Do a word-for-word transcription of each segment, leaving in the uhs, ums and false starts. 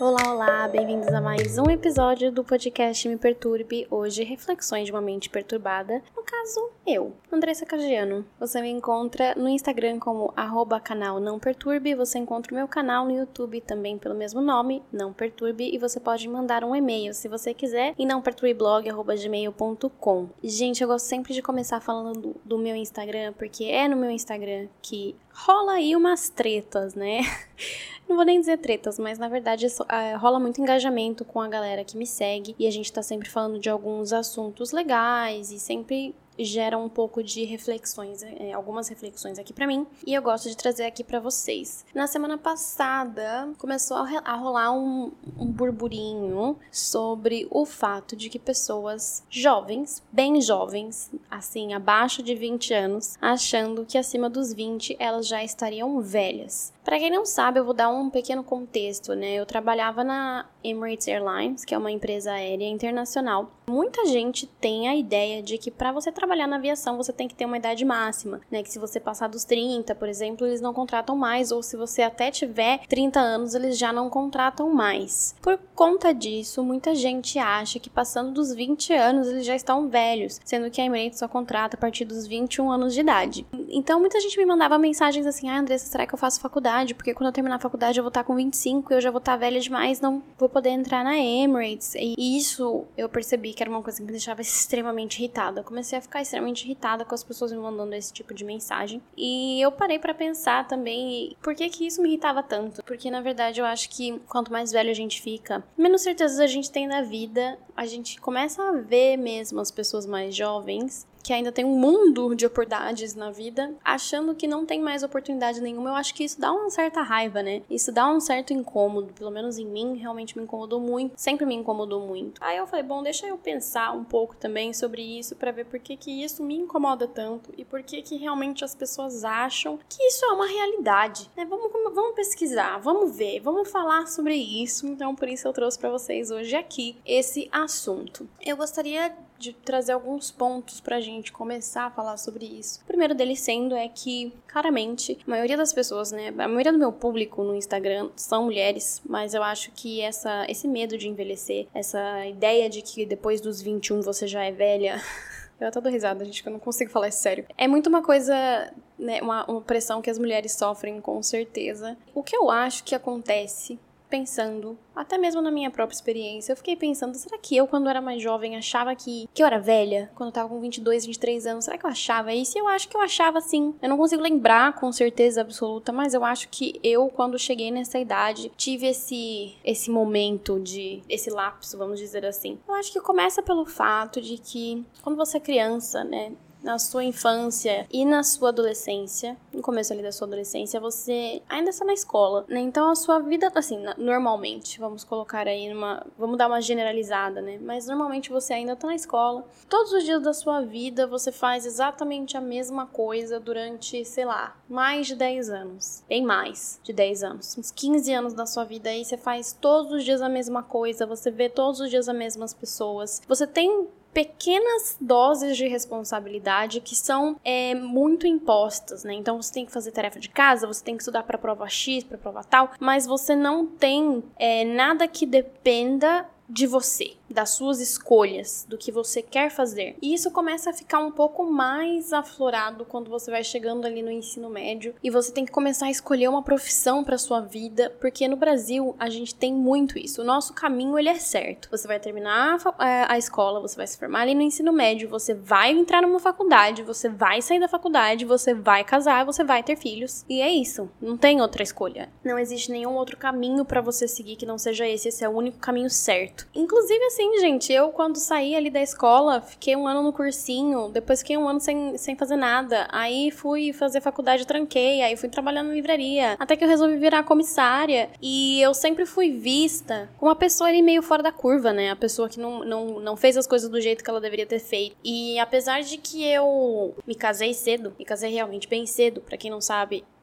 Olá, olá, bem-vindos a mais um episódio do podcast Me Perturbe, hoje reflexões de uma mente perturbada, no caso, eu, Andressa Cagiano. Você me encontra no Instagram como arroba canal Não Perturbe, você encontra o meu canal no YouTube também pelo mesmo nome, Não Perturbe, e você pode mandar um e-mail se você quiser em nãoperturbeblog arroba gmail ponto com. Gente, eu gosto sempre de começar falando do, do meu Instagram, porque é no meu Instagram que rola aí umas tretas, né? Não vou nem dizer tretas, mas na verdade uh, rola muito engajamento com a galera que me segue e a gente tá sempre falando de alguns assuntos legais e sempre gera um pouco de reflexões, é, algumas reflexões aqui pra mim, e eu gosto de trazer aqui pra vocês. Na semana passada, começou a, a rolar um, um burburinho sobre o fato de que pessoas jovens, bem jovens, assim, abaixo de vinte anos, achando que acima dos vinte elas já estariam velhas. Pra quem não sabe, eu vou dar um pequeno contexto, né? Eu trabalhava na Emirates Airlines, que é uma empresa aérea internacional. Muita gente tem a ideia de que pra você trabalhar na aviação, você tem que ter uma idade máxima, né? Que se você passar dos trinta, por exemplo, eles não contratam mais, ou se você até tiver trinta anos, eles já não contratam mais. Por conta disso, muita gente acha que passando dos vinte anos, eles já estão velhos, sendo que a Emirates só contrata a partir dos vinte e um anos de idade. Então, muita gente me mandava mensagens assim, ah, Andressa, será que eu faço faculdade? Porque quando eu terminar a faculdade eu vou estar com vinte e cinco e eu já vou estar velha demais, não vou poder entrar na Emirates. E isso eu percebi que era uma coisa que me deixava extremamente irritada. Eu comecei a ficar extremamente irritada com as pessoas me mandando esse tipo de mensagem. E eu parei pra pensar também por que que isso me irritava tanto. Porque na verdade eu acho que quanto mais velho a gente fica, menos certezas a gente tem na vida. A gente começa a ver mesmo as pessoas mais jovens que ainda tem um mundo de oportunidades na vida, achando que não tem mais oportunidade nenhuma. Eu acho que isso dá uma certa raiva, né? Isso dá um certo incômodo, pelo menos em mim, realmente me incomodou muito, sempre me incomodou muito. Aí eu falei, bom, deixa eu pensar um pouco também sobre isso, pra ver por que que isso me incomoda tanto e por que que realmente as pessoas acham que isso é uma realidade, né? Vamos, vamos pesquisar, vamos ver, vamos falar sobre isso. Então, por isso eu trouxe pra vocês hoje aqui esse assunto. Eu gostaria de trazer alguns pontos pra gente começar a falar sobre isso. O primeiro deles sendo é que, claramente, a maioria das pessoas, né, a maioria do meu público no Instagram são mulheres, mas eu acho que essa, esse medo de envelhecer, essa ideia de que depois dos vinte e um você já é velha... Eu até dou risada, gente, que eu não consigo falar isso sério. É muito uma coisa, né, uma, uma pressão que as mulheres sofrem, com certeza. O que eu acho que acontece... pensando, até mesmo na minha própria experiência, eu fiquei pensando, será que eu, quando era mais jovem, achava que, que eu era velha? Quando eu tava com vinte e dois, vinte e três anos, será que eu achava isso? E eu acho que eu achava sim. Eu não consigo lembrar com certeza absoluta, mas eu acho que eu, quando cheguei nessa idade, tive esse, esse momento de, esse lapso, vamos dizer assim. Eu acho que começa pelo fato de que, quando você é criança, né, na sua infância e na sua adolescência, no começo ali da sua adolescência, você ainda está na escola, né? Então a sua vida, assim, normalmente, vamos colocar aí numa... Vamos dar uma generalizada, né? Mas normalmente você ainda está na escola. Todos os dias da sua vida você faz exatamente a mesma coisa durante, sei lá, mais de dez anos. Bem mais de dez anos. Uns quinze anos da sua vida aí você faz todos os dias a mesma coisa, você vê todos os dias as mesmas pessoas. Você tem pequenas doses de responsabilidade que são é, muito impostas, né? Então você tem que fazer tarefa de casa, você tem que estudar para prova X, para prova tal, mas você não tem é, nada que dependa de você, das suas escolhas, do que você quer fazer. E isso começa a ficar um pouco mais aflorado quando você vai chegando ali no ensino médio e você tem que começar a escolher uma profissão para sua vida, porque no Brasil a gente tem muito isso. O nosso caminho, ele é certo. Você vai terminar a, a escola, você vai se formar ali no ensino médio, você vai entrar numa faculdade, você vai sair da faculdade, você vai casar, você vai ter filhos. E é isso. Não tem outra escolha. Não existe nenhum outro caminho para você seguir que não seja esse. Esse é o único caminho certo. Inclusive, assim, gente, eu quando saí ali da escola, fiquei um ano no cursinho, depois fiquei um ano sem, sem fazer nada, aí fui fazer faculdade, tranquei, aí fui trabalhar na livraria, até que eu resolvi virar comissária, e eu sempre fui vista como uma pessoa ali meio fora da curva, né, a pessoa que não, não, não fez as coisas do jeito que ela deveria ter feito, e apesar de que eu me casei cedo, me casei realmente bem cedo, pra quem não sabe,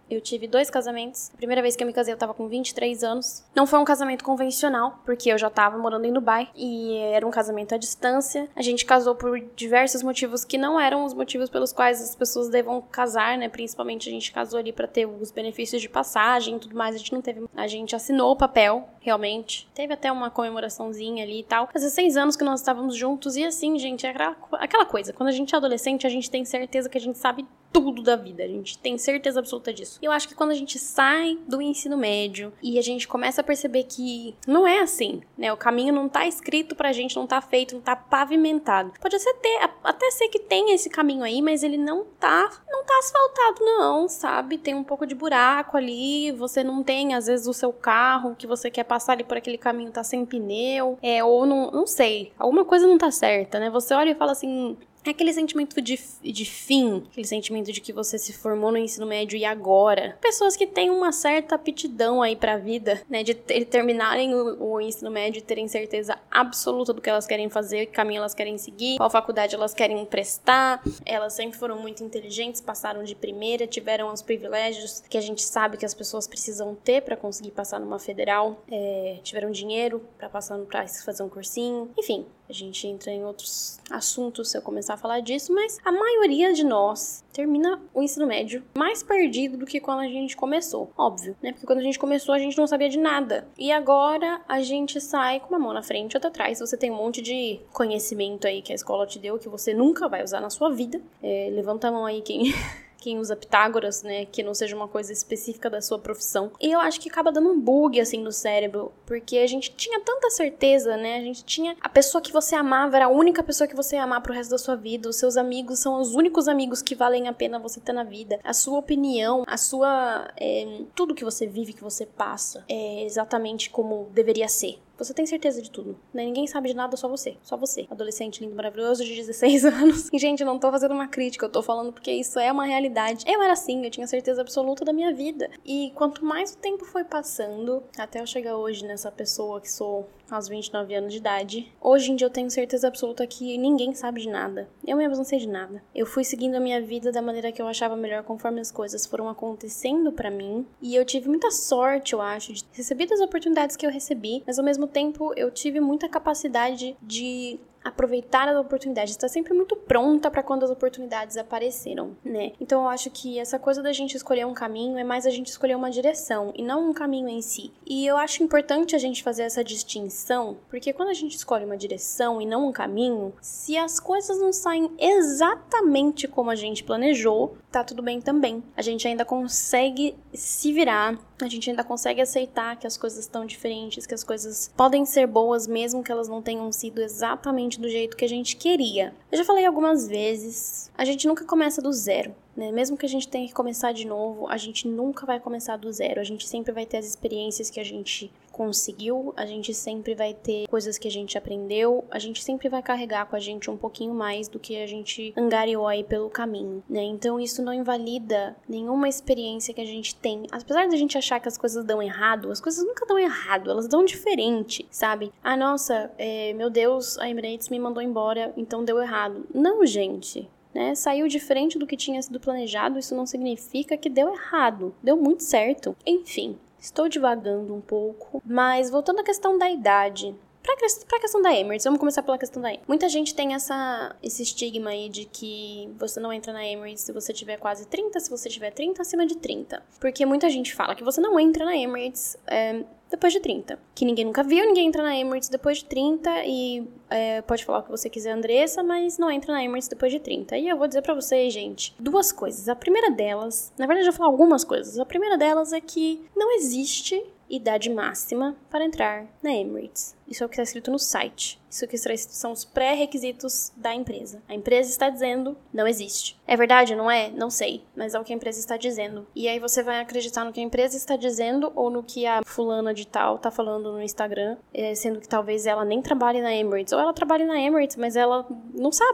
Eu tive dois casamentos. A primeira vez que eu me casei eu tava com vinte e três anos. Não foi um casamento convencional, porque eu já tava morando em Dubai e era um casamento à distância. A gente casou por diversos motivos que não eram os motivos pelos quais as pessoas devam casar, né? Principalmente a gente casou ali pra ter os benefícios de passagem e tudo mais. A gente não teve... A gente assinou o papel, realmente. Teve até uma comemoraçãozinha ali e tal. Fazia seis anos que nós estávamos juntos e assim, gente, é aquela, aquela coisa. Quando a gente é adolescente, a gente tem certeza que a gente sabe tudo da vida. A gente tem certeza absoluta disso. E eu acho que quando a gente sai do ensino médio e a gente começa a perceber que não é assim, né? O caminho não tá escrito pra gente, não tá feito, não tá pavimentado. Pode ser ter, até ser que tenha esse caminho aí, mas ele não tá, não tá asfaltado não, sabe? Tem um pouco de buraco ali, você não tem, às vezes, o seu carro que você quer passar ali por aquele caminho tá sem pneu, é, ou não, não sei, alguma coisa não tá certa, né? Você olha e fala assim... É aquele sentimento de, de fim, aquele sentimento de que você se formou no ensino médio e agora. Pessoas que têm uma certa aptidão aí pra vida, né, de ter, terminarem o, o ensino médio e terem certeza absoluta do que elas querem fazer, que caminho elas querem seguir, qual faculdade elas querem prestar. Elas sempre foram muito inteligentes, passaram de primeira, tiveram os privilégios que a gente sabe que as pessoas precisam ter pra conseguir passar numa federal, é, tiveram dinheiro pra passar pra fazer um cursinho, enfim. A gente entra em outros assuntos se eu começar a falar disso, mas a maioria de nós termina o ensino médio mais perdido do que quando a gente começou. Óbvio, né? Porque quando a gente começou, a gente não sabia de nada. E agora a gente sai com uma mão na frente e outra atrás. Você tem um monte de conhecimento aí que a escola te deu que você nunca vai usar na sua vida. É, levanta a mão aí quem... quem usa Pitágoras, né, que não seja uma coisa específica da sua profissão. E eu acho que acaba dando um bug, assim, no cérebro, porque a gente tinha tanta certeza, né, a gente tinha... A pessoa que você amava era a única pessoa que você ia amar pro resto da sua vida, os seus amigos são os únicos amigos que valem a pena você ter na vida, a sua opinião, a sua... É, tudo que você vive, que você passa, é exatamente como deveria ser. Você tem certeza de tudo, né? Ninguém sabe de nada, só você. Só você. Adolescente lindo, maravilhoso, de dezesseis anos. E, gente, eu não tô fazendo uma crítica, eu tô falando porque isso é uma realidade. Eu era assim, eu tinha certeza absoluta da minha vida. E quanto mais o tempo foi passando, até eu chegar hoje nessa pessoa que sou aos vinte e nove anos de idade, hoje em dia eu tenho certeza absoluta que ninguém sabe de nada. Eu mesmo não sei de nada. Eu fui seguindo a minha vida da maneira que eu achava melhor conforme as coisas foram acontecendo pra mim. E eu tive muita sorte, eu acho, de receber as oportunidades que eu recebi, mas ao mesmo tempo eu tive muita capacidade de aproveitar as oportunidades, estar sempre muito pronta para quando as oportunidades apareceram, né? Então eu acho que essa coisa da gente escolher um caminho é mais a gente escolher uma direção e não um caminho em si. E eu acho importante a gente fazer essa distinção, porque quando a gente escolhe uma direção e não um caminho, se as coisas não saem exatamente como a gente planejou, tá tudo bem também. A gente ainda consegue se virar, a gente ainda consegue aceitar que as coisas estão diferentes, que as coisas podem ser boas mesmo que elas não tenham sido exatamente do jeito que a gente queria. Eu já falei algumas vezes, a gente nunca começa do zero, né? Mesmo que a gente tenha que começar de novo, a gente nunca vai começar do zero. A gente sempre vai ter as experiências que a gente conseguiu, a gente sempre vai ter coisas que a gente aprendeu, a gente sempre vai carregar com a gente um pouquinho mais do que a gente angariou aí pelo caminho, né? Então isso não invalida nenhuma experiência que a gente tem. Apesar de a gente achar que as coisas dão errado, as coisas nunca dão errado, elas dão diferente, sabe? Ah, nossa, é, meu Deus, a Emirates me mandou embora, então deu errado. Não, gente. Né? Saiu diferente do que tinha sido planejado, isso não significa que deu errado. Deu muito certo. Enfim, estou divagando um pouco, mas voltando à questão da idade. Pra, pra questão da Emirates, vamos começar pela questão da Emirates. Muita gente tem essa, esse estigma aí de que você não entra na Emirates se você tiver quase trinta, se você tiver trinta, acima de trinta. Porque muita gente fala que você não entra na Emirates é, depois de trinta. Que ninguém nunca viu ninguém entrar na Emirates depois de trinta e é, pode falar o que você quiser, Andressa, mas não entra na Emirates depois de trinta. E eu vou dizer pra vocês, gente, duas coisas. A primeira delas, na verdade eu vou falar algumas coisas. A primeira delas é que não existe idade máxima para entrar na Emirates. Isso é o que está escrito no site. Isso que são os pré-requisitos da empresa. A empresa está dizendo, não existe. É verdade, não é? Não sei. Mas é o que a empresa está dizendo. E aí você vai acreditar no que a empresa está dizendo ou no que a fulana de tal está falando no Instagram, sendo que talvez ela nem trabalhe na Emirates. Ou ela trabalhe na Emirates, mas ela não sabe.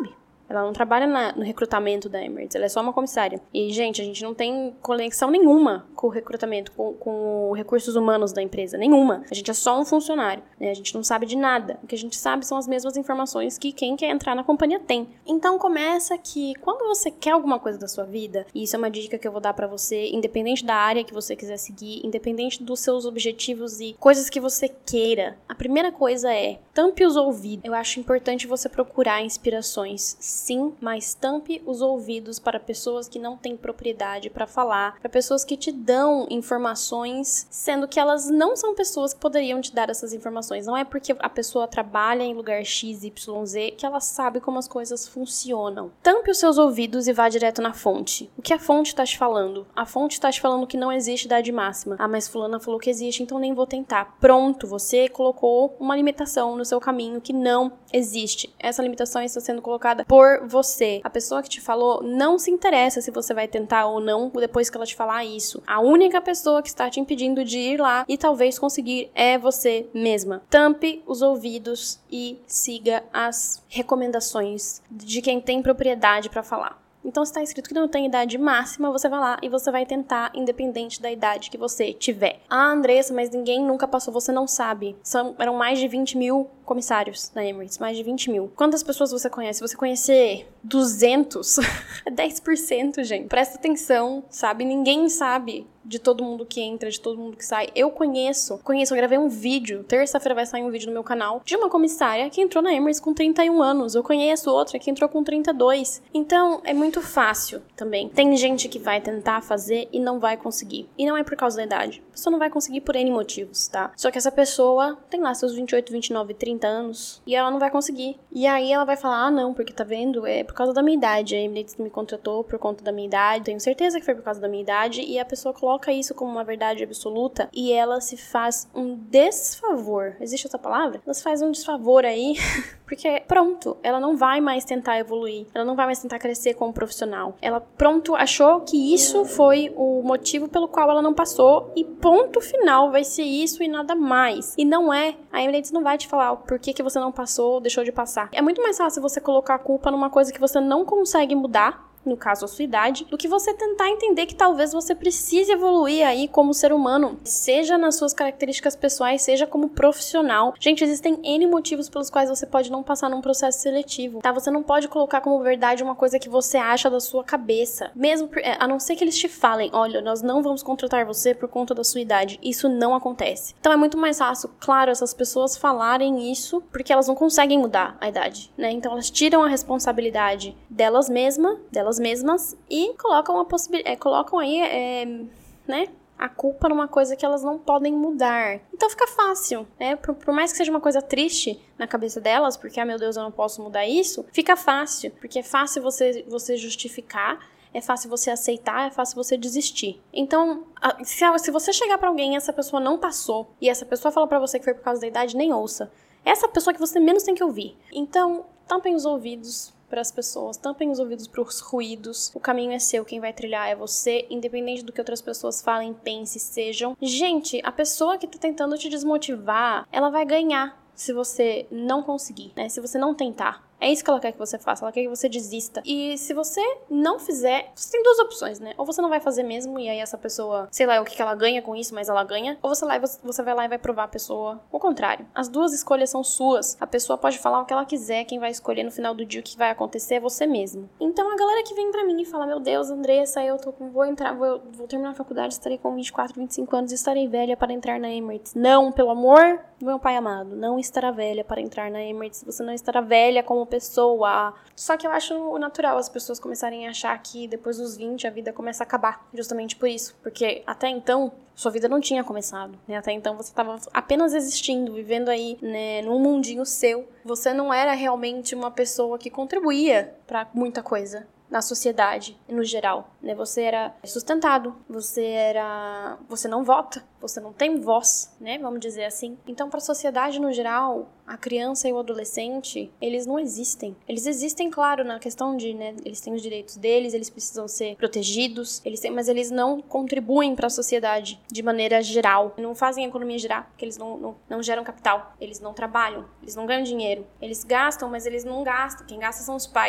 Ela não trabalha na, no recrutamento da Emirates, ela é só uma comissária. E, gente, a gente não tem conexão nenhuma com o recrutamento, com, com os recursos humanos da empresa, nenhuma. A gente é só um funcionário, né? A gente não sabe de nada. O que a gente sabe são as mesmas informações que quem quer entrar na companhia tem. Então, começa que quando você quer alguma coisa da sua vida, e isso é uma dica que eu vou dar pra você, independente da área que você quiser seguir, independente dos seus objetivos e coisas que você queira, a primeira coisa é tampe os ouvidos. Eu acho importante você procurar inspirações, sim, mas tampe os ouvidos para pessoas que não têm propriedade para falar, para pessoas que te dão informações, sendo que elas não são pessoas que poderiam te dar essas informações. Não é porque a pessoa trabalha em lugar X Y Z que ela sabe como as coisas funcionam. Tampe os seus ouvidos e vá direto na fonte. O que a fonte está te falando? A fonte está te falando que não existe idade máxima. Ah, mas fulana falou que existe, então nem vou tentar. Pronto, você colocou uma limitação no seu caminho que não existe. Essa limitação está sendo colocada por você. A pessoa que te falou não se interessa se você vai tentar ou não depois que ela te falar isso. A única pessoa que está te impedindo de ir lá e talvez conseguir é você mesma. Tampe os ouvidos e siga as recomendações de quem tem propriedade para falar. Então, se está escrito que não tem idade máxima, você vai lá e você vai tentar, independente da idade que você tiver. Ah, Andressa, mas ninguém nunca passou, você não sabe. São, eram mais de vinte mil comissários na Emirates, mais de vinte mil. Quantas pessoas você conhece? Se você conhecer duzentos, é dez por cento, gente. Presta atenção, sabe? Ninguém sabe de todo mundo que entra, de todo mundo que sai. Eu conheço, conheço, eu gravei um vídeo, terça-feira vai sair um vídeo no meu canal, de uma comissária que entrou na Emirates com trinta e um anos. Eu conheço outra que entrou com trinta e dois. Então, é muito fácil também. Tem gente que vai tentar fazer e não vai conseguir. E não é por causa da idade. A pessoa não vai conseguir por N motivos, tá? Só que essa pessoa tem lá seus vinte e oito, vinte e nove, trinta anos e ela não vai conseguir. E aí ela vai falar, ah, não, porque tá vendo? É por causa da minha idade. A Emirates me contratou por conta da minha idade. Tenho certeza que foi por causa da minha idade. E a pessoa coloca isso como uma verdade absoluta e ela se faz um desfavor. Existe essa palavra? Ela se faz um desfavor aí, porque pronto, ela não vai mais tentar evoluir, ela não vai mais tentar crescer como profissional. Ela pronto achou que isso foi o motivo pelo qual ela não passou e ponto final, vai ser isso e nada mais. E não é. A Emirates não vai te falar por que que você não passou ou deixou de passar. É muito mais fácil você colocar a culpa numa coisa que você não consegue mudar, no caso a sua idade, do que você tentar entender que talvez você precise evoluir aí como ser humano, seja nas suas características pessoais, seja como profissional. Gente, existem N motivos pelos quais você pode não passar num processo seletivo, tá? Você não pode colocar como verdade uma coisa que você acha da sua cabeça, mesmo, a não ser que eles te falem, olha, nós não vamos contratar você por conta da sua idade. Isso não acontece. Então é muito mais fácil, claro, essas pessoas falarem isso, porque elas não conseguem mudar a idade, né? Então elas tiram a responsabilidade delas mesmas, delas mesmas e colocam a possibilidade, é, colocam aí, é, né, a culpa numa coisa que elas não podem mudar. Então fica fácil, né? Por, por mais que seja uma coisa triste na cabeça delas, porque, ah, meu Deus, eu não posso mudar isso, fica fácil, porque é fácil você, você justificar, é fácil você aceitar, é fácil você desistir. Então, se, se você chegar pra alguém e essa pessoa não passou, e essa pessoa fala pra você que foi por causa da idade, nem ouça. Essa pessoa que você menos tem que ouvir. Então, tampem os ouvidos para as pessoas, tampem os ouvidos para os ruídos. O caminho é seu, quem vai trilhar é você, independente do que outras pessoas falem, pensem, sejam. Gente, a pessoa que tá tentando te desmotivar, ela vai ganhar se você não conseguir, né? Se você não tentar. É isso que ela quer que você faça, ela quer que você desista. E se você não fizer, você tem duas opções, né? Ou você não vai fazer mesmo, e aí essa pessoa, sei lá o que ela ganha com isso, mas ela ganha. Ou você, lá, você vai lá e vai provar a pessoa o contrário. As duas escolhas são suas. A pessoa pode falar o que ela quiser, quem vai escolher no final do dia o que vai acontecer é você mesmo. Então a galera que vem pra mim e fala, meu Deus, Andressa, eu tô com, vou entrar, vou, vou terminar a faculdade, estarei com vinte e quatro, vinte e cinco anos e estarei velha para entrar na Emirates. Não, pelo amor do meu pai amado, não estará velha para entrar na Emirates. Você não estará velha como pessoa. Só que eu acho natural as pessoas começarem a achar que depois dos vinte a vida começa a acabar, justamente por isso, porque até então sua vida não tinha começado, né? Até então você estava apenas existindo, vivendo aí, né, num mundinho seu. Você não era realmente uma pessoa que contribuía para muita coisa na sociedade, no geral, né? Você era sustentado, você era... Você não vota, você não tem voz, né? Vamos dizer assim. Então, para a sociedade no geral, a criança e o adolescente, eles não existem. Eles existem, claro, na questão de, né? Eles têm os direitos deles, eles precisam ser protegidos, eles têm, mas eles não contribuem para a sociedade de maneira geral. Não fazem a economia girar, porque eles não, não, não geram capital, eles não trabalham, eles não ganham dinheiro. Eles gastam, mas eles não gastam. Quem gasta são os pais.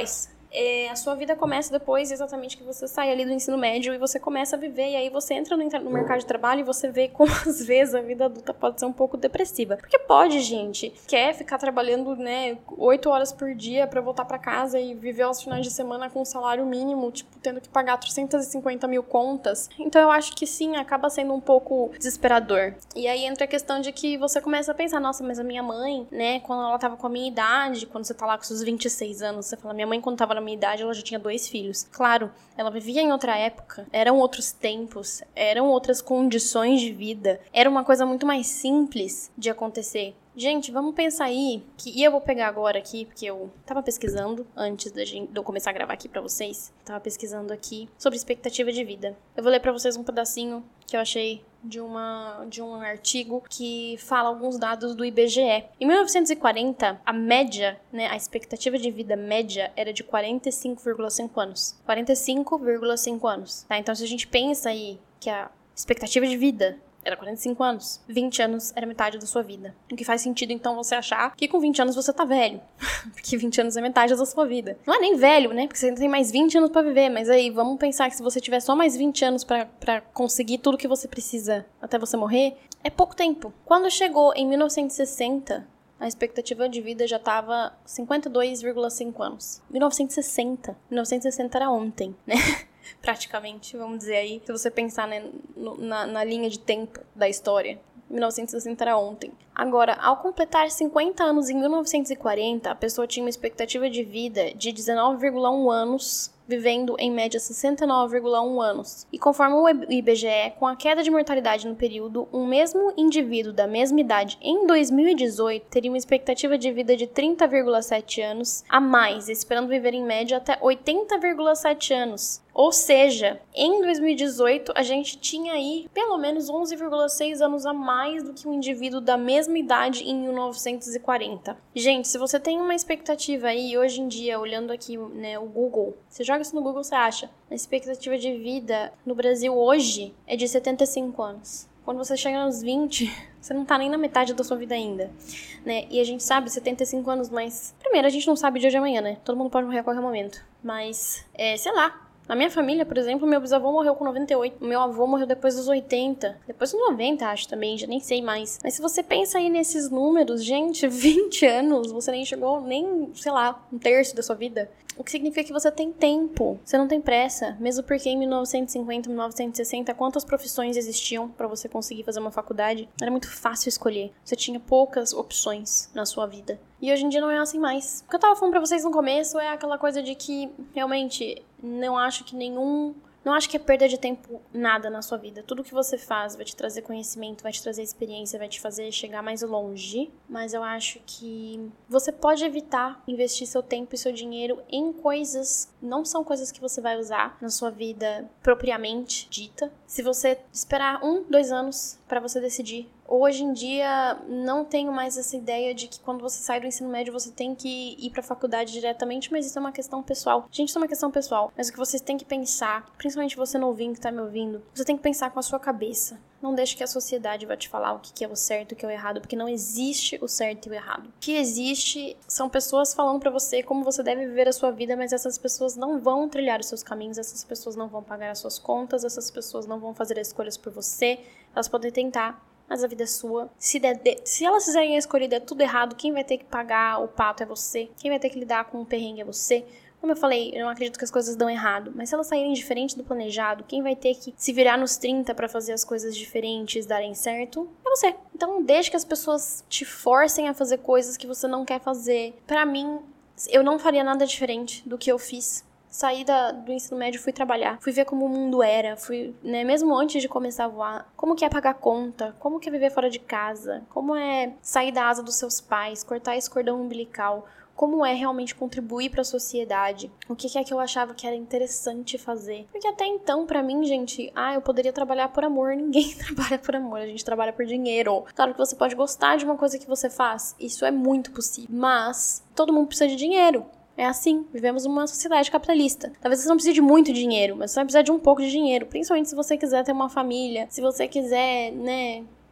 é, a sua vida começa depois exatamente que você sai ali do ensino médio e você começa a viver, e aí você entra no, no mercado de trabalho e você vê como às vezes a vida adulta pode ser um pouco depressiva. Porque pode, gente, quer ficar trabalhando, né, oito horas por dia pra voltar pra casa e viver aos finais de semana com um salário mínimo, tipo, tendo que pagar trezentas e cinquenta mil contas. Então eu acho que sim, acaba sendo um pouco desesperador. E aí entra a questão de que você começa a pensar, nossa, mas a minha mãe, né, quando ela tava com a minha idade, quando você tá lá com seus vinte e seis anos, você fala, minha mãe quando tava na minha idade, ela já tinha dois filhos. Claro, ela vivia em outra época, eram outros tempos, eram outras condições de vida, era uma coisa muito mais simples de acontecer. Gente, vamos pensar aí, que, e eu vou pegar agora aqui, porque eu tava pesquisando, antes da gente, de eu começar a gravar aqui pra vocês, tava pesquisando aqui sobre expectativa de vida. Eu vou ler pra vocês um pedacinho que eu achei de, uma, de um artigo que fala alguns dados do I B G E. Em mil novecentos e quarenta, a média, né, a expectativa de vida média era de quarenta e cinco vírgula cinco anos. quarenta e cinco vírgula cinco anos, tá? Então, se a gente pensa aí que a expectativa de vida era quarenta e cinco anos. vinte anos era metade da sua vida. O que faz sentido, então, você achar que com vinte anos você tá velho. Porque vinte anos é metade da sua vida. Não é nem velho, né? Porque você ainda tem mais vinte anos pra viver. Mas aí, vamos pensar que se você tiver só mais vinte anos pra, pra conseguir tudo que você precisa até você morrer, é pouco tempo. Quando chegou em mil novecentos e sessenta... a expectativa de vida já tava cinquenta e dois vírgula cinco anos. mil novecentos e sessenta. mil novecentos e sessenta era ontem, né? Praticamente, vamos dizer aí. Se você pensar, né, no, na, na linha de tempo da história. mil novecentos e sessenta era ontem. Agora, ao completar cinquenta anos em mil novecentos e quarenta, a pessoa tinha uma expectativa de vida de dezenove vírgula um anos, vivendo em média sessenta e nove vírgula um anos. E conforme o I B G E, com a queda de mortalidade no período, um mesmo indivíduo da mesma idade em dois mil e dezoito teria uma expectativa de vida de trinta vírgula sete anos a mais, esperando viver em média até oitenta vírgula sete anos. Ou seja, em dois mil e dezoito, a gente tinha aí pelo menos onze vírgula seis anos a mais do que um indivíduo da mesma idade em mil novecentos e quarenta. Gente, se você tem uma expectativa aí, hoje em dia, olhando aqui, né, o Google, você joga isso no Google, você acha, a expectativa de vida no Brasil hoje é de setenta e cinco anos. Quando você chega nos vinte, você não tá nem na metade da sua vida ainda, né? E a gente sabe, setenta e cinco anos, mas... Primeiro, a gente não sabe de hoje a amanhã, né? Todo mundo pode morrer a qualquer momento. Mas, é, sei lá. Na minha família, por exemplo, meu bisavô morreu com noventa e oito. Meu avô morreu depois dos oitenta. Depois dos noventa, acho também, já nem sei mais. Mas se você pensa aí nesses números, gente, vinte anos, você nem chegou nem, sei lá, um terço da sua vida. O que significa que você tem tempo, você não tem pressa. Mesmo porque em mil novecentos e cinquenta, mil novecentos e sessenta, quantas profissões existiam pra você conseguir fazer uma faculdade? Era muito fácil escolher. Você tinha poucas opções na sua vida. E hoje em dia não é assim mais. O que eu tava falando pra vocês no começo é aquela coisa de que, realmente, não acho que nenhum... Não acho que é perda de tempo nada na sua vida. Tudo que você faz vai te trazer conhecimento, vai te trazer experiência, vai te fazer chegar mais longe. Mas eu acho que você pode evitar investir seu tempo e seu dinheiro em coisas... Não são coisas que você vai usar na sua vida propriamente dita. Se você esperar um, dois anos pra você decidir. Hoje em dia, não tenho mais essa ideia de que quando você sai do ensino médio, você tem que ir pra faculdade diretamente, mas isso é uma questão pessoal. Gente, isso é uma questão pessoal. Mas o que vocês têm que pensar, principalmente você novinho que tá me ouvindo, você tem que pensar com a sua cabeça. Não deixe que a sociedade vá te falar o que é o certo e o que é o errado, porque não existe o certo e o errado. O que existe são pessoas falando pra você como você deve viver a sua vida, mas essas pessoas não vão trilhar os seus caminhos, essas pessoas não vão pagar as suas contas, essas pessoas não vão fazer as escolhas por você. Elas podem tentar, mas a vida é sua. Se, der de... Se elas fizerem a escolha e der tudo errado, quem vai ter que pagar o pato é você. Quem vai ter que lidar com o perrengue é você. Como eu falei, eu não acredito que as coisas dão errado, mas se elas saírem diferente do planejado, quem vai ter que se virar nos trinta pra fazer as coisas diferentes darem certo é você. Então não deixe que as pessoas te forcem a fazer coisas que você não quer fazer. Pra mim, eu não faria nada diferente do que eu fiz. Saí da, do ensino médio, fui trabalhar, fui ver como o mundo era, fui, né, mesmo antes de começar a voar, como que é pagar conta, como que é viver fora de casa, como é sair da asa dos seus pais, cortar esse cordão umbilical, como é realmente contribuir para a sociedade, o que, que é que eu achava que era interessante fazer. Porque até então, pra mim, gente, ah, eu poderia trabalhar por amor, ninguém trabalha por amor, a gente trabalha por dinheiro. Claro que você pode gostar de uma coisa que você faz, isso é muito possível, mas todo mundo precisa de dinheiro. É assim, vivemos numa sociedade capitalista. Talvez você não precise de muito dinheiro, mas você vai precisar de um pouco de dinheiro. Principalmente se você quiser ter uma família, se você quiser, né,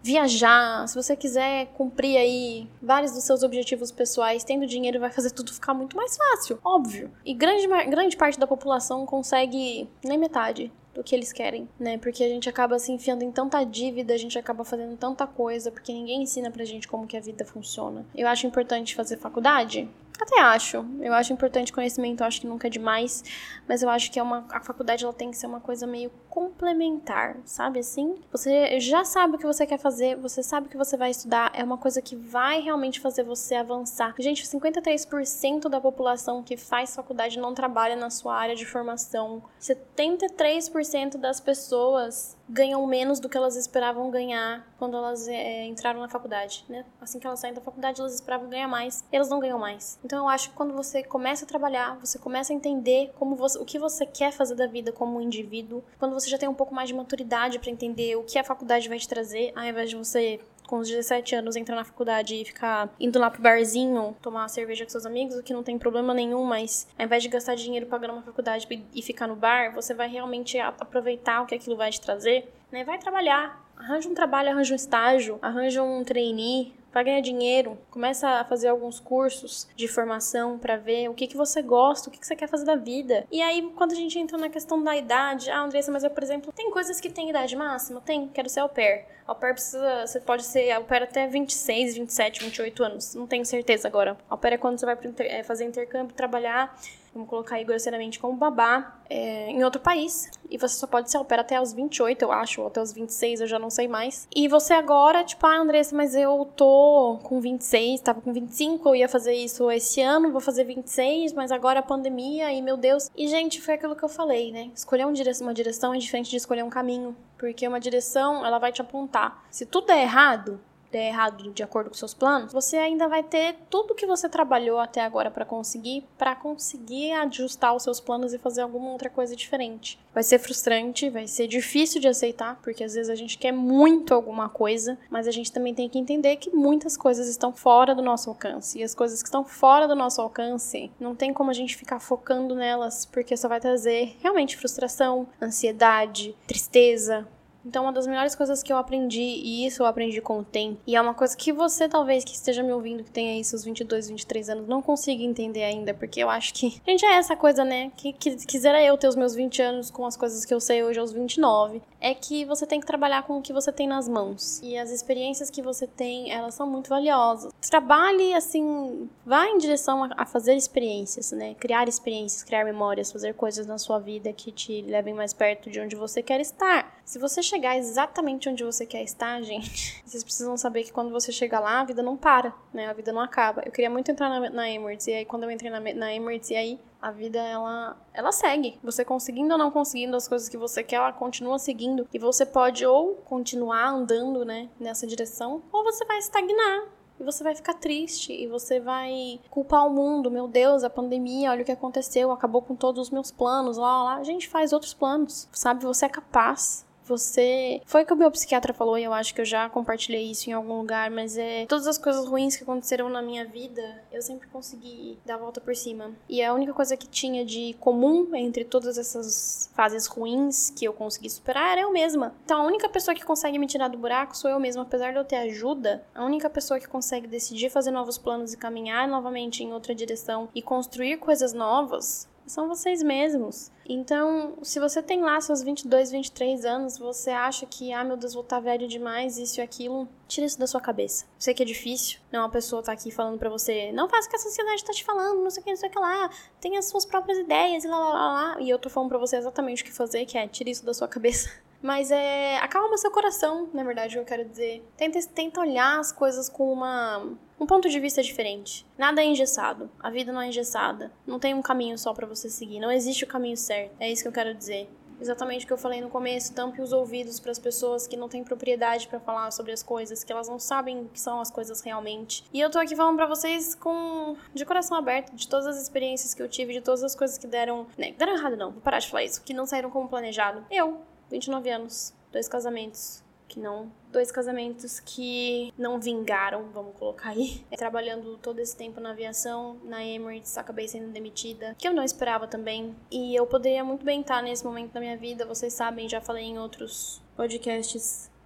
viajar, se você quiser cumprir aí vários dos seus objetivos pessoais, tendo dinheiro vai fazer tudo ficar muito mais fácil, óbvio. E grande, grande parte da população consegue nem metade do que eles querem, né? Porque a gente acaba se enfiando em tanta dívida, a gente acaba fazendo tanta coisa, porque ninguém ensina pra gente como que a vida funciona. Eu acho importante fazer faculdade? Até acho. Eu acho importante conhecimento, eu acho que nunca é demais, mas eu acho que é uma, a faculdade ela tem que ser uma coisa meio complementar, sabe assim? Você já sabe o que você quer fazer, você sabe o que você vai estudar, é uma coisa que vai realmente fazer você avançar. Gente, cinquenta e três por cento da população que faz faculdade não trabalha na sua área de formação. setenta e três por cento das pessoas ganham menos do que elas esperavam ganhar quando elas é, entraram na faculdade, né? Assim que elas saem da faculdade, elas esperavam ganhar mais, e elas não ganham mais. Então eu acho que quando você começa a trabalhar, você começa a entender como você, o que você quer fazer da vida como um indivíduo, quando você já tem um pouco mais de maturidade pra entender o que a faculdade vai te trazer, ao invés de você com os dezessete anos entrar na faculdade e ficar indo lá pro barzinho, tomar uma cerveja com seus amigos, o que não tem problema nenhum, mas ao invés de gastar dinheiro pagando uma faculdade e ficar no bar, você vai realmente aproveitar o que aquilo vai te trazer, né? Vai trabalhar, arranja um trabalho, arranja um estágio, arranja um trainee, vai ganhar dinheiro, começa a fazer alguns cursos de formação pra ver o que que você gosta, o que que você quer fazer da vida. E aí, quando a gente entra na questão da idade, ah, Andressa, mas eu, por exemplo, tem coisas que tem idade máxima? Tem, quero ser au pair. Au pair precisa, você pode ser au pair até vinte e seis, vinte e sete, vinte e oito anos, não tenho certeza agora. Au pair é quando você vai inter, é, fazer intercâmbio, trabalhar, vamos colocar aí grosseiramente como babá, é, em outro país. E você só pode ser au pair até os vinte e oito, eu acho, ou até os vinte e seis, eu já não sei mais. E você agora, tipo, ah, Andressa, mas eu tô com vinte e seis, tava com vinte e cinco, eu ia fazer isso esse ano, vou fazer vinte e seis, mas agora a pandemia, e meu Deus. E, gente, foi aquilo que eu falei, né? Escolher uma direção, uma direção é diferente de escolher um caminho. Porque uma direção, ela vai te apontar. Se tudo é errado, der errado de acordo com seus planos, você ainda vai ter tudo que você trabalhou até agora para conseguir, para conseguir ajustar os seus planos e fazer alguma outra coisa diferente. Vai ser frustrante, vai ser difícil de aceitar, porque às vezes a gente quer muito alguma coisa, mas a gente também tem que entender que muitas coisas estão fora do nosso alcance, e as coisas que estão fora do nosso alcance, não tem como a gente ficar focando nelas, porque só vai trazer realmente frustração, ansiedade, tristeza. Então, uma das melhores coisas que eu aprendi, e isso eu aprendi com o tempo, e é uma coisa que você, talvez, que esteja me ouvindo, que tenha aí seus vinte e dois, vinte e três anos, não consiga entender ainda, porque eu acho que, gente, é essa coisa, né, que, que quisera eu ter os meus vinte anos com as coisas que eu sei hoje aos vinte e nove, é que você tem que trabalhar com o que você tem nas mãos, e as experiências que você tem, elas são muito valiosas. Trabalhe, assim, vá em direção a, a fazer experiências, né, criar experiências, criar memórias, fazer coisas na sua vida que te levem mais perto de onde você quer estar. Se você chegar exatamente onde você quer estar, gente, vocês precisam saber que quando você chega lá, a vida não para, né? A vida não acaba. Eu queria muito entrar na, na Emirates, e aí quando eu entrei na, na Emirates, e aí a vida, ela, ela segue. Você conseguindo ou não conseguindo as coisas que você quer, ela continua seguindo. E você pode ou continuar andando, né, nessa direção, ou você vai estagnar. E você vai ficar triste, e você vai culpar o mundo. Meu Deus, a pandemia, olha o que aconteceu, acabou com todos os meus planos, lá, lá. A gente faz outros planos, sabe? Você é capaz. Você... Foi o que o meu psiquiatra falou, e eu acho que eu já compartilhei isso em algum lugar, mas é... Todas as coisas ruins que aconteceram na minha vida, eu sempre consegui dar a volta por cima. E a única coisa que tinha de comum entre todas essas fases ruins que eu consegui superar era eu mesma. Então a única pessoa que consegue me tirar do buraco sou eu mesma. Apesar de eu ter ajuda, a única pessoa que consegue decidir fazer novos planos e caminhar novamente em outra direção e construir coisas novas são vocês mesmos. Então, se você tem lá seus vinte e dois, vinte e três anos, você acha que, ah, meu Deus, vou estar velho demais, isso e aquilo, tira isso da sua cabeça. Sei que é difícil, não, uma pessoa tá aqui falando pra você, não faça o que a sociedade tá te falando, não sei o que, não sei o que lá, tenha as suas próprias ideias, e lá, lá, lá, lá. E eu tô falando pra você exatamente o que fazer, que é, tira isso da sua cabeça. Mas é... acalma seu coração, na verdade, o que eu quero dizer. Tenta, tenta olhar as coisas com uma... um ponto de vista diferente. Nada é engessado. A vida não é engessada. Não tem um caminho só pra você seguir. Não existe o caminho certo. É isso que eu quero dizer. Exatamente o que eu falei no começo. Tampe os ouvidos pras pessoas que não têm propriedade pra falar sobre as coisas, que elas não sabem o que são as coisas realmente. E eu tô aqui falando pra vocês com... de coração aberto, de todas as experiências que eu tive, de todas as coisas que deram... né, deram errado não, vou parar de falar isso. Que não saíram como planejado. Eu... vinte e nove anos, dois casamentos que não... Dois casamentos que não vingaram, vamos colocar aí. Trabalhando todo esse tempo na aviação, na Emirates, acabei sendo demitida, que eu não esperava também. E eu poderia muito bem estar nesse momento da minha vida, vocês sabem, já falei em outros podcasts,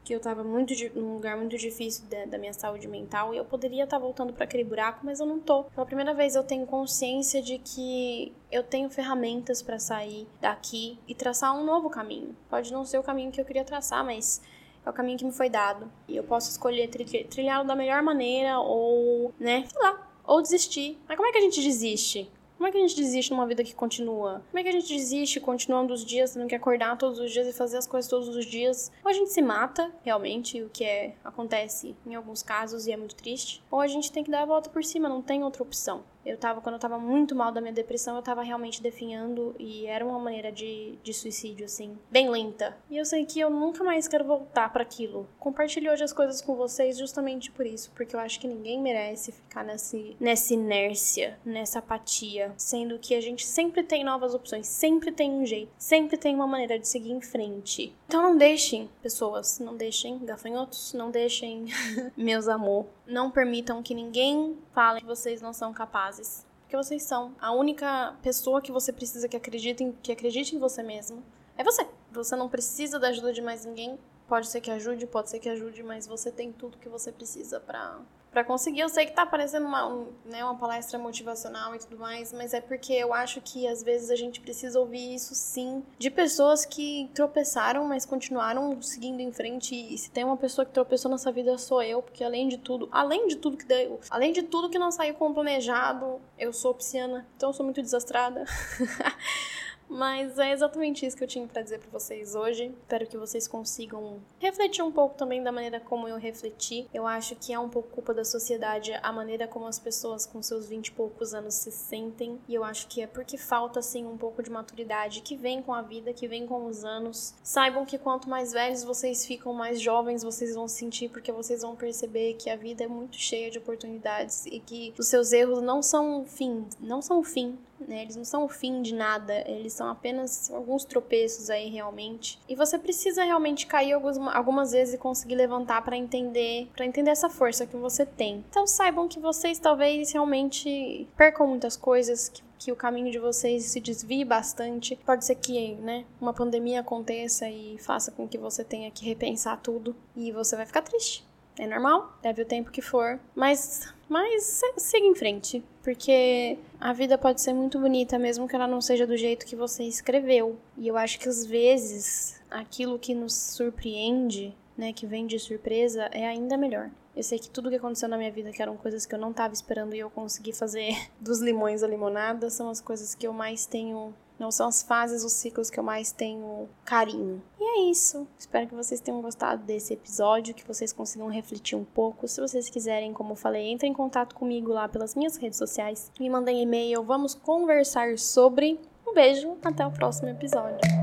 que eu tava muito num lugar muito difícil da, da minha saúde mental e eu poderia estar voltando pra aquele buraco, mas eu não tô. Pela primeira vez eu tenho consciência de que eu tenho ferramentas pra sair daqui e traçar um novo caminho. Pode não ser o caminho que eu queria traçar, mas é o caminho que me foi dado. E eu posso escolher tri- trilhá-lo da melhor maneira ou, né, sei lá, ou desistir. Mas como é que a gente desiste? Como é que a gente desiste numa vida que continua? Como é que a gente desiste continuando os dias, tendo que acordar todos os dias e fazer as coisas todos os dias? Ou a gente se mata, realmente, o que é, acontece em alguns casos e é muito triste. Ou a gente tem que dar a volta por cima, não tem outra opção. Eu tava, quando eu tava muito mal da minha depressão, eu tava realmente definhando e era uma maneira de, de suicídio, assim, bem lenta. E eu sei que eu nunca mais quero voltar pra aquilo. Compartilho hoje as coisas com vocês justamente por isso, porque eu acho que ninguém merece ficar nesse, nessa inércia, nessa apatia, sendo que a gente sempre tem novas opções, sempre tem um jeito, sempre tem uma maneira de seguir em frente. Então não deixem, pessoas, não deixem gafanhotos, não deixem meus amor, não permitam que ninguém fale que vocês não são capazes. Porque vocês são. A única pessoa que você precisa que acredite em, que acredite em você mesmo é você. Você não precisa da ajuda de mais ninguém. Pode ser que ajude, pode ser que ajude, mas você tem tudo que você precisa pra, pra conseguir. Eu sei que tá parecendo uma, um, né, uma palestra motivacional e tudo mais, mas é porque eu acho que às vezes a gente precisa ouvir isso sim, de pessoas que tropeçaram, mas continuaram seguindo em frente. E se tem uma pessoa que tropeçou nessa vida, sou eu, porque além de tudo, além de tudo que deu, além de tudo que não saiu como planejado, eu sou pisciana, então eu sou muito desastrada. Mas é exatamente isso que eu tinha pra dizer pra vocês hoje. Espero que vocês consigam refletir um pouco também da maneira como eu refleti. Eu acho que é um pouco culpa da sociedade a maneira como as pessoas com seus vinte e poucos anos se sentem. E eu acho que é porque falta, assim, um pouco de maturidade que vem com a vida, que vem com os anos. Saibam que quanto mais velhos vocês ficam, mais jovens vocês vão sentir, porque vocês vão perceber que a vida é muito cheia de oportunidades e que os seus erros não são o fim, não são o fim. Né? Eles não são o fim de nada, eles são apenas alguns tropeços aí realmente. E você precisa realmente cair algumas, algumas vezes e conseguir levantar pra entender, para entender essa força que você tem. Então saibam que vocês talvez realmente percam muitas coisas, que que o caminho de vocês se desvie bastante. Pode ser que, né, uma pandemia aconteça e faça com que você tenha que repensar tudo e você vai ficar triste. É normal, leve o tempo que for, mas, mas siga em frente, porque a vida pode ser muito bonita, mesmo que ela não seja do jeito que você escreveu. E eu acho que às vezes aquilo que nos surpreende, né, que vem de surpresa, é ainda melhor. Eu sei que tudo que aconteceu na minha vida, que eram coisas que eu não estava esperando e eu consegui fazer dos limões à limonada, são as coisas que eu mais tenho... Não são as fases, os ciclos que eu mais tenho carinho. E é isso. Espero que vocês tenham gostado desse episódio, que vocês consigam refletir um pouco. Se vocês quiserem, como eu falei, entrem em contato comigo lá pelas minhas redes sociais. Me mandem e-mail, vamos conversar sobre. Um beijo, até o próximo episódio.